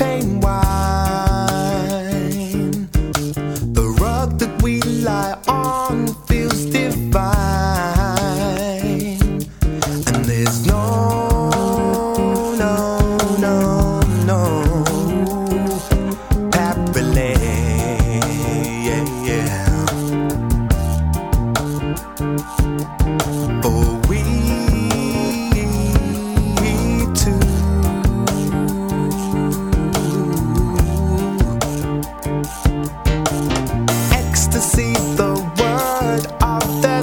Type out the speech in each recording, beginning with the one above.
champagne wine. The rug that we lie on feels divine. And there's no happily, for we two. Ecstasy, the word of the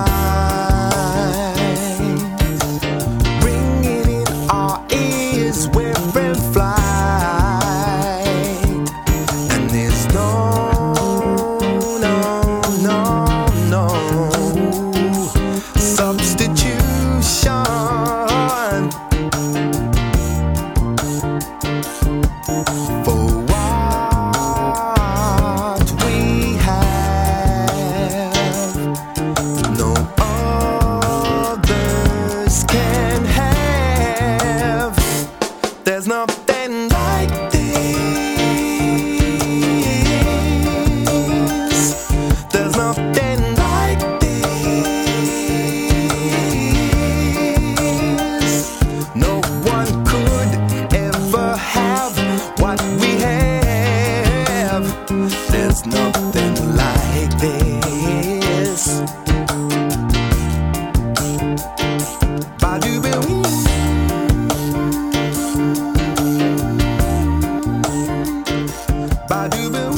night, ringing in our ears, we're in flight. And there's no substitution for what we have. No others can have. There's nothing like this. There's nothing like this. No one could ever have what we have. There's nothing like this. Ba-do-ba-wee. Ba-do-ba-wee.